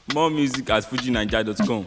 More music at fujinaija.com.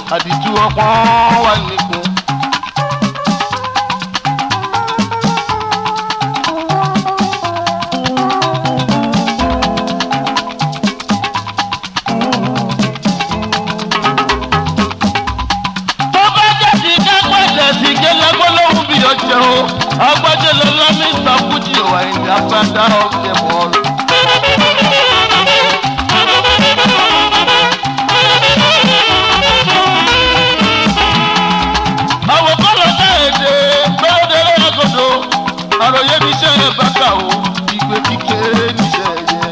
àdìtú ọpọ́n wà nìkún. tó bá jẹ́ ti kápẹ́sẹ̀ sí gẹ́lẹ́gbọ́ lóhùn bí ọjọ́ o agbájẹ́ lọ́lá ní ìsàkújì òwà ìdí apádà ọ̀kẹ́ mọ́ọ̀lù. àròyé níṣẹ́ yẹn bàtà o ìgbé kíkéré níṣẹ́ yẹn.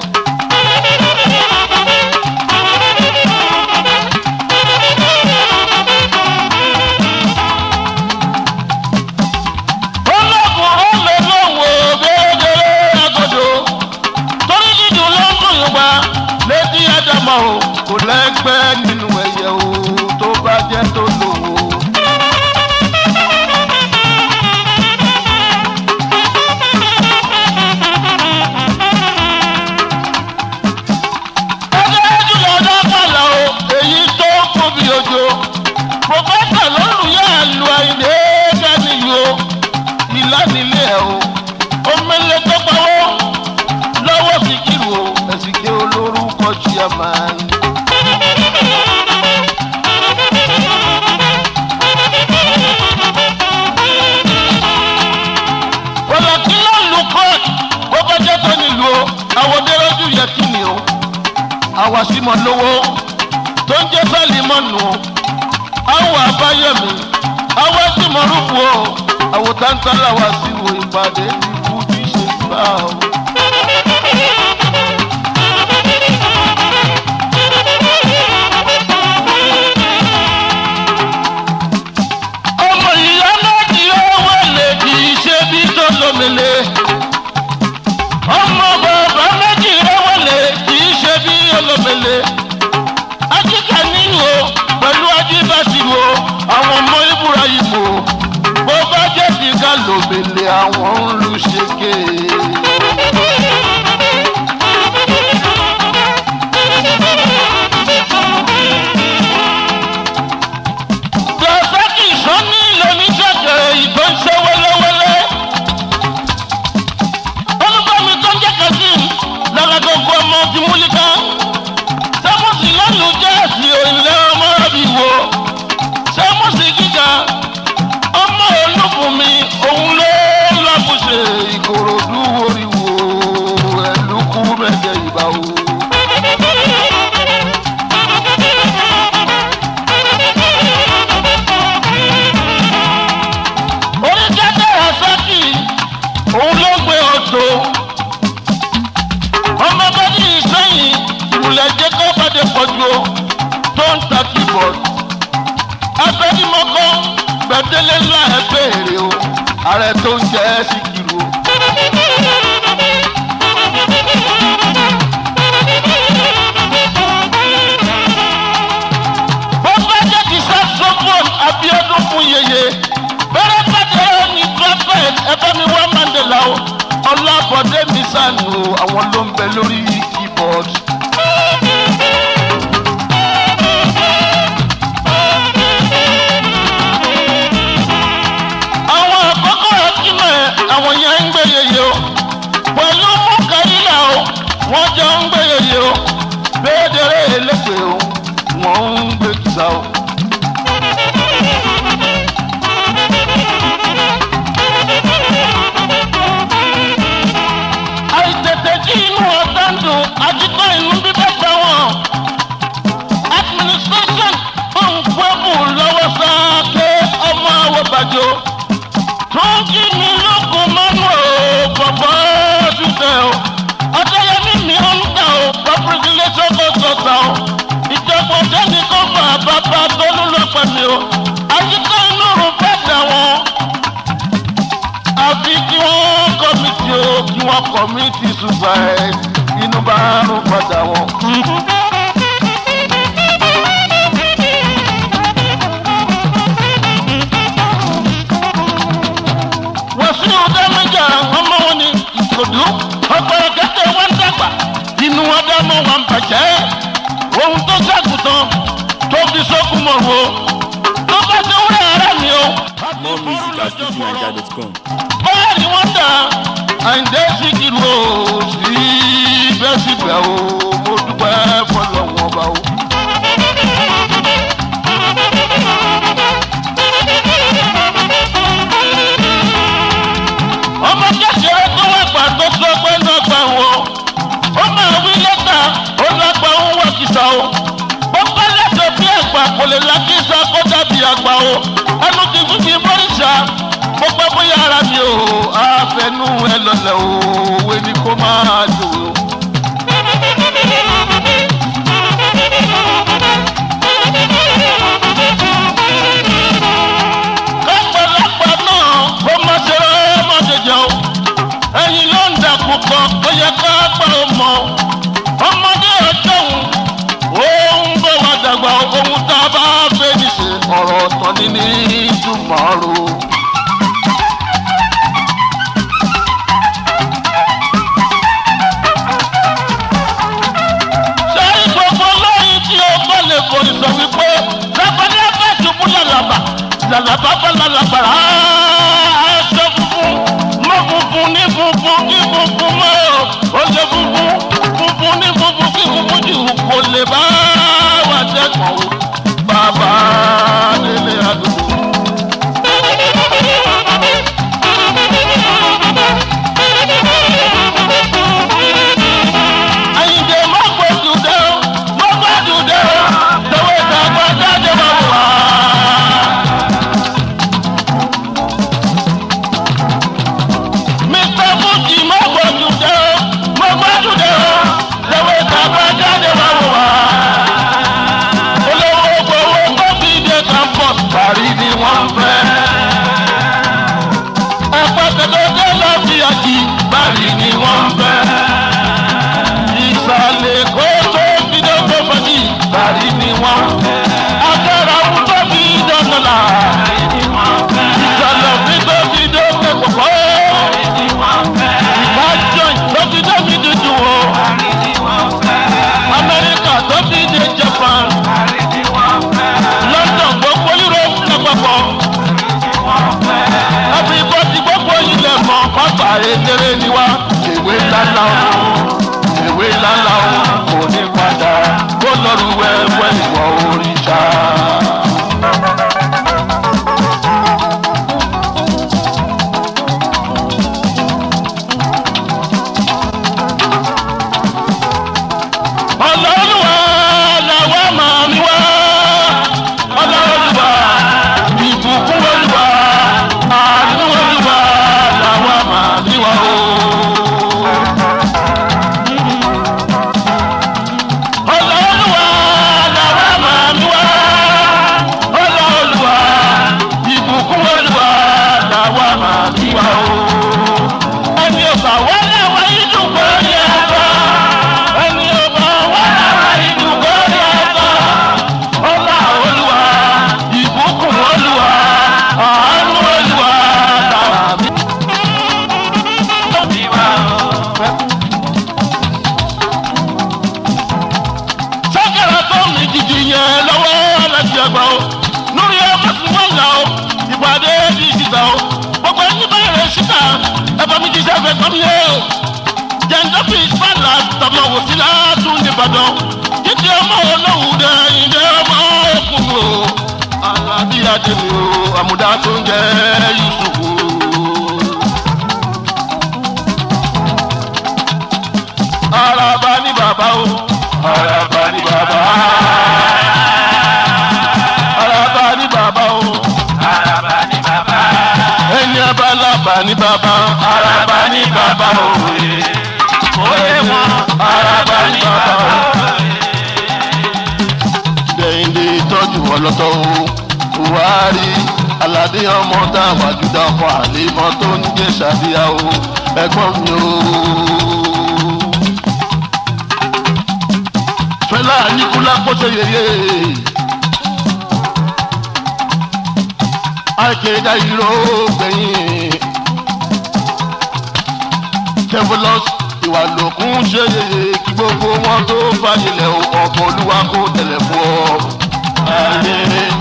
ológun ọ̀lẹ́ lọ́wọ́ gbẹ́gẹ́rẹ́ agodo torí dídùn ló ń dùn yọ̀gbà létí ádámọ̀ o kò lẹ́gbẹ́ nínú ẹ̀yẹ o tó bá jẹ́ tó lówó. pọfẹ́sà lọ́rùn yóò lu àìlè dání yo ìlànìlé ẹ̀ o omele tó pawó lọ́wọ́ Síkírù o ẹ̀sìnké olórúkọ chairman. wọ́lọ́kí ló lu court bó bá jẹ́ tó nílùú o àwọ̀dẹ́rọ́jú yẹ kí ni o àwàsímọ̀ lówó tó ń jẹ́ sẹ́ẹ̀lì mọ́nu o. àwọn abáyẹ̀mí àwọn tí mo rúkú o àwọn tántàlà wá sí wo ìpàdé ikú tí ṣe gbà o. ọmọ ìyá méjì owó lè kì í ṣe bí tó lómele. ọmọ bàbá méjì owó lè kì í ṣe bí olómele. ajíkà nínú o pẹ̀lú ajíbásíwò àwọn ọmọ Ibrahim o bó bá jẹ́ ti ká lòbèlè àwọn ń lu ṣèké. dọ̀sẹ́kì sọ́ni lóníṣẹ́kẹ̀rẹ̀ ìbọn ṣe wẹ́lẹ́wẹ́lẹ́. olùkọ́mi tó ń jẹ́ Kazeem lára gbogbo ọmọ ti múlíkà. sẹ́mùsì lẹ́nu jẹ́ ẹ̀sìn òyìnlẹ̀ ọmọ rẹ̀bì wo. sẹ́mùsì gíga ọmọ olúbùnmi òun ló lọ́bùṣe Ìkòròdú oríwo ẹ̀lúkú mẹ́jẹ ìbá o. oríkẹ́tẹ̀ Rasaki òun ló gbé ọ̀tọ̀ ọmọ bẹ́ẹ̀ ní ìsẹ́yìn ìmùlẹ̀ jẹ́ kó bàdé pọ̀jù tó ń ta keyboard. abẹ́nimọ́kọ́ gbẹ̀dẹ́lẹ́ ńlá ẹ̀ béèrè o ààrẹ tó ń jẹ́ Síkírù o. bó bá jẹ́ ti saxophone Abíọ́dún fún yeye bẹ́rẹ̀ pàtẹ́ ní trumpet ẹ̀fọ́ mi wá Mandela o Ọlábọ̀dé mi sànù àwọn ló ń bẹ lórí keyboard. àwọn yẹn ń gbé yeye o pẹ̀lú Múkàílà o wọ́n jọ ń gbé yeye o béèdèrè elégbè o wọ́n ń gbé kìsà o. àìtètè kí inú ọ̀tá ń dùn àtìkọ́ inú bíbẹ́ gbà wọ́n. administration ń gbẹ́bù lọ́wọ́ sáà pé ọmọ àwọ̀ bàjọ́ tó ń kí mi lókun mọ́nú o bọ̀bọ̀ dúdẹ̀ o ọ̀dọ́yẹmí mi ó ń tà o pọ́pùrìkìlẹ̀ sọ́kọ̀ sọ̀tà o ìjọba ọ̀dẹ́ni kò fà bàbá tó ń lọ pẹ̀lú o àyíká inú rò fẹ́ dà wọ́n àfi kí wọ́n kọ́mìtì o kí wọ́n kọ́mìtì suicide inú bá rún padà wọ́n. Ìkòdú ọgbọ̀rọ̀ kẹ́tẹ́ wọn dàgbà inú wọn dá mọ́ wọn bàjẹ́ ohun tó ṣàgùtàn tó fi sókun mọ́ lọ́rùn o tó bá ti wúrẹ́ ara mi o. More music at FujiNiger.com. báyà ni wọ́n dà Àyìndé Síkírù o síbẹ̀síbẹ̀ o mo dúpẹ́ fọlọ́wọ́n ọba o. ọmọ kékeré tó wà gbà tó sọ pé náà gbà wọ́n ó máa wí lẹ́tà ó lágbà ń wọ̀ kìsà o gbogbo lẹ́tọ̀ bí àgbà kò lè la kìsà kó dàbí àgbà o ẹnu ti fún mi mọ́rìṣà mo gbọ́ bóyá ara mi o àfẹnú ẹ lọlẹ̀ o òwe ni kó máa dùn o. kápẹ́lápẹ́ náà kó má ṣe má ṣe jẹ o ẹ̀yin ló ń dàkú kan ó yẹ ká pa ọ mọ́ ọmọdé ọjọ́ òun bó wa dàgbà ohun tá a bá fẹ́ ní ṣe ọ̀rọ̀ ọ̀tọ̀ ní ìtumọ̀ ro. sẹ́yìn gbogbo lóyún tí o bá lè forí sọ wípé lápẹ́lẹ́ ẹgbẹ́ ìṣubú lálàbà lálàbà bá lálàbà ẹ̀ṣẹ̀ funfun mọ́ funfun ní funfun kí funfun mọ́ ó ṣe funfun funfun ní funfun kí funfun jù kò lè bá wà dẹ́kun o bàbá délé àdúgbò. Àyìndé má gbójú dé o má gbójú dé o lọ́wọ́ ìdàgbà jáde wà wá. Mr. Fuji má gbójú dé o má gbójú dé o lọ́wọ́ ìdàgbà jáde wà wá. Olówó gbowó kọ́bí dé campus parí ni wọ́n fẹ́. Ẹ̀pẹ́ tẹ̀lé lọ sí àjì parí ni wọ́n fẹ́. Ìsàlẹ̀ kó tó fi dé tó fẹ́jì parí ni wọ́n fẹ́. Agbára wù tó fi dọ́nàlà. Ìsàlẹ̀ fi tó fi dé kẹ́kọ̀ọ́. Ìbájọ́ tó fi dé fi dúdú o. Amẹ́ríkà tó fi dé Japan. London gbogbo Europe lápapọ̀. Everybody gbogbo ilẹ̀ mọ̀ pápá eléré ni wá. Ìwé lálá o, ìwé lálá o, kò ní padà. Kó lọ́rùn wẹ́wẹ́ ìwọ òrìṣà. Ọlọ́run làwọn máa mi wá. Ọlọ́run ìbùkún Olúwa, àánú Olúwa làwọn máa mi wá o. Ọlọ́run làwọn máa mi wá. Ọlọ́run ìbùkún Olúwa làwọn máa mi wá o. Ẹni ò bá wọlé wá ìdúgbò ní ẹ̀fọ́. Ẹni ò bá wọlé wá ìdúgbò ní ẹ̀fọ́. Olúwa ìbùkún Olúwa àánú Olúwa làwọn mi. Sọ́kẹ̀rẹ̀ tó mi jìjì yẹn lọ́wọ́ alájí àgbà o. Lórí ọmọ tí wọ́n là o, ìpàdé di ìsìta o. Gbogbo ẹni bá yẹrẹ síta, ẹ̀fọ́ mi jíjẹ́ fẹ́ gbọ́ mi yé o. Jẹ̀ǹdọ́fì ìfàlà tọmọ wò sí látún nìbàdàn. Títí ọmọ olóhùn dẹ ìdẹ ọmọ òkun o. Alábí adé mi o, àmúdá tó ń jẹ́ Yusufu. Araba ni bàbá o, araba ni bàbá. Araba ni bàbá o, araba ni bàbá. Ẹni abalaba ni bàbá, araba ni bàbá o. Oyè wọn, araba ni bàbá o. Dẹ̀yìndé tọ́jú ọlọ́tọ̀ o, Buhari Aládé ọmọ táwọn àjùdá ọkọ̀ àlèmọ́ tó ń jẹ́ Ṣàdíyà o, ẹ̀gbọ́n mi o. Fẹlá Aníkúlá kọ́sẹ̀ yẹyẹ. Àìkéjà ìró gbẹ̀yìn. Kẹ́fọ́lọ́sì ìwà lòkun ṣe yẹyẹ kí gbogbo wọn tó fàyẹlẹ̀ ọkọ̀ Olúwa kó tẹ̀lẹ̀ fún ọ.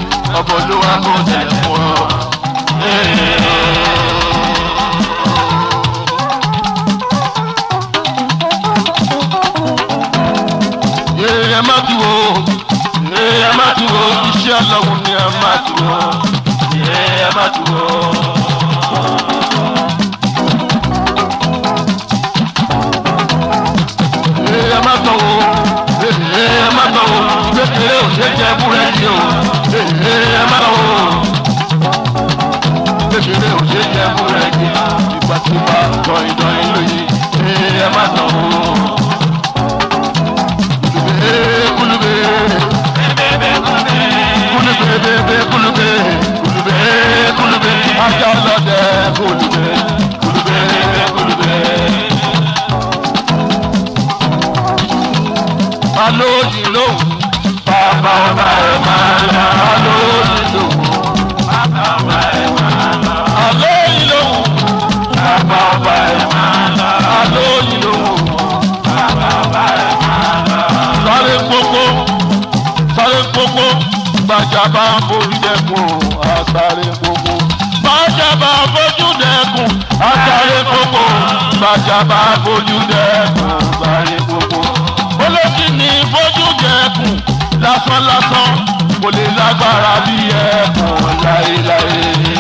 ọ̀bọ̀ ló wá kó tẹ̀lé fún ọ. Ẹ má tu o, ẹ má tu o, iṣẹ́ ọlọ́run ni ẹ má tu o, ẹ má tu o. Ẹ má tọ̀ o, ẹ má tọ̀ o, kékeré ò ṣe jẹ búrẹ́dì o, ẹ má tọ̀ o, kékeré ò ṣe jẹ búrẹ́dì, ìgbàsíwá dọ̀yìndọ̀yìn lóye, ẹ má tọ̀ o. Kulube, ajá ọlọ́dẹ kulube. Alóyìn lóhùn, bàbá ọba ẹ̀ máa lọ. Alóyìn lóhùn, bàbá ọba ẹ̀ máa lọ. Alóyìn lóhùn, bàbá ọba ẹ̀ máa lọ. Alóyìn lóhùn, bàbá ọba ẹ̀ máa lọ. Sáré gbogbo, gbàjàbá forí dẹ́kun, àsáré gbogbo. Gbàjàbá fojú dẹ́kun, àsáré gbogbo. Gbàjàbá fojú dẹ́kun, àsáré gbogbo. Olókì ní fojú dẹ́kun, lásán kò lè lágbára bí ẹkùn láéláé.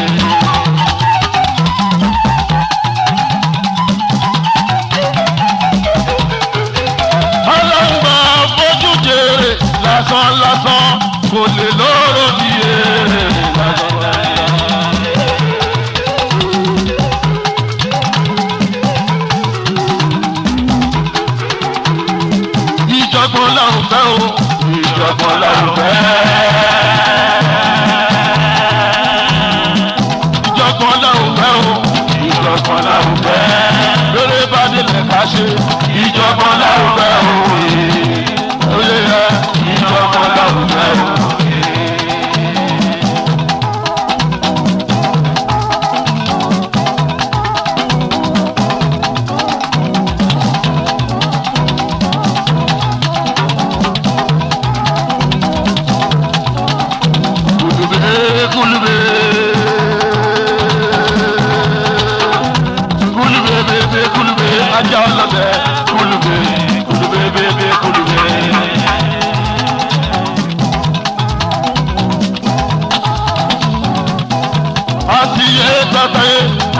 Lásán kò lè lóró bí èrè lásán. Ìjọ̀gbọ̀n làwùfẹ́ o, ìjọ̀gbọ̀n làwùfẹ́. Ìjọ̀gbọ̀n làwùfẹ́ o, ìjọ̀gbọ̀n làwùfẹ́. Lórí bá délẹ̀ ká ṣe, ìjọ̀gbọ̀n làwùfẹ́ o. Olè rẹ̀. Kulube, ajá ọlọ́dẹ kulube. Àtìyé tàtàyé.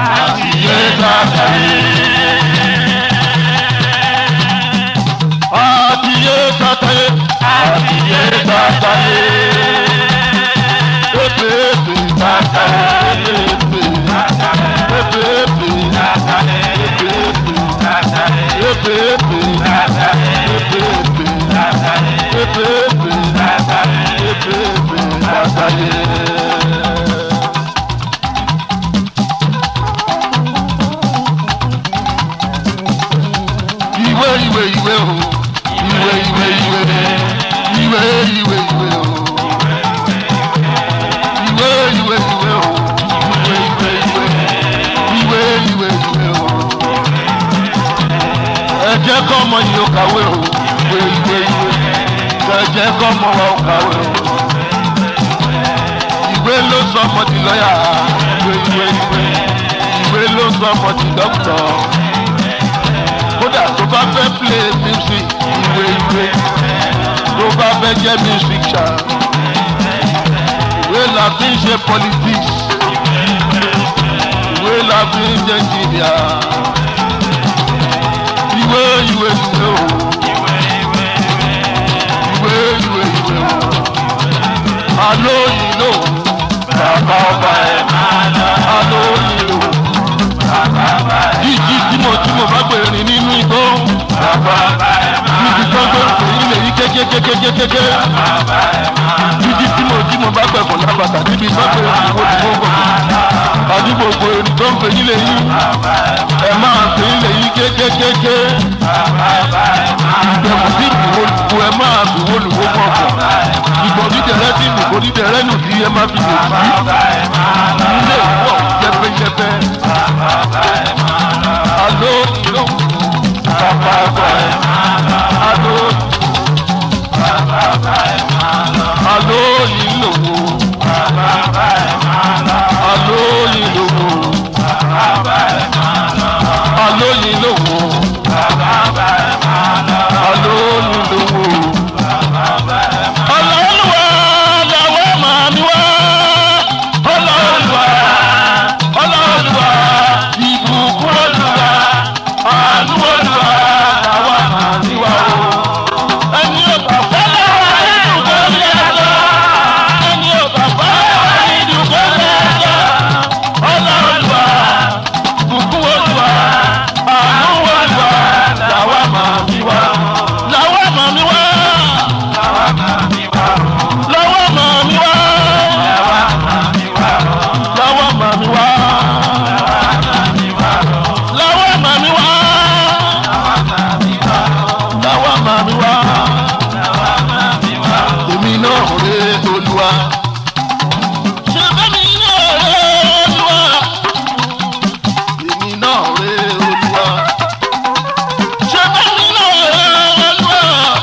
Jẹ́ kọ́ ọmọ yìí ó kàwé o, ìwé. Jẹ́ kọ́ ọmọ wa ó kàwé o. Ìwé ló sọ ọmọ di lọ́yà, ìwé ló sọ ọmọ di dókítà. Kódà tó bá fẹ́ play music, ìwé. Tó bá fẹ́ jẹ́ musician, ìwé la fi ń ṣe politics. Ìwé la fi ń jẹ́ engineer. Ìwé o. Alóyìn lò, bàbá ọba ẹ̀ máa lọ. Alóyìn lò, bàbá ọba ẹ̀ máa lọ. Jíjí tí mo bá gbèrè nínú igbó. Bàbá ọba ẹ̀ máa lọ. Jíjí tó ń gbé ilé yìí kékékékékéké. Bàbá ọba ẹ̀ máa lọ. Jíjí tí mo bá gbẹ̀kọ̀ lábàtà níbi tó gbé ìwé. Àdúgbò gbòòrò tó ń gbé ilé yìí. Ẹ máa gbé ilé yìí kékékéké. Ìgbẹ̀mù sí ìwòlùwò ẹ máa fi wòlùwò mọ̀ọ́kọ̀. Ìgbọ̀n dídẹ̀rẹ́ sí ìgbò dídẹ̀rẹ́ nù tí ẹ máa fi lè sí. Ilé ìwọ̀ jẹpẹjẹpẹ. Àlọ́ ìlú bàbá ọba ẹ̀ máa lọ. Àlọ́ ìlú bàbá ṣe bẹ́ẹ̀ mi náà rẹ̀ olúwa èmi náà rẹ̀ olúwa ṣe bẹ́ẹ̀ mi náà rẹ̀ olúwa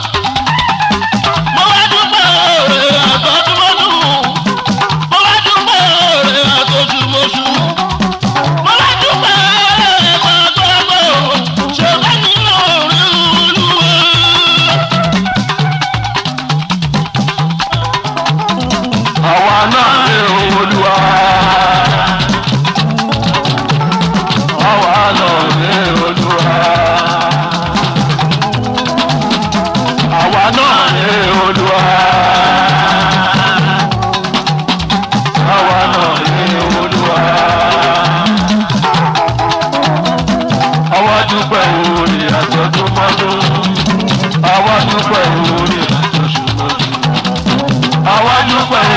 mo wá dúpẹ́ rẹ̀ àtọ́júmọ́dún mo wá dúpẹ́ rẹ̀ àtọ́júmọ́sù mo wá dúpẹ́ rẹ̀ àtọ́júmọ́ ṣe bẹ́ẹ̀ mi náà rẹ̀ olúwa. Àwa náà rè olúwa. Àwa náà rè olúwa. Àwa náà rè olúwa. Àwa náà rè olúwa. Àwa dúpẹ́ orí àtọ́dúnmọ́dún. Àwa dúpẹ́ orí àtọ́sùmọ́dún. Àwa dúpẹ́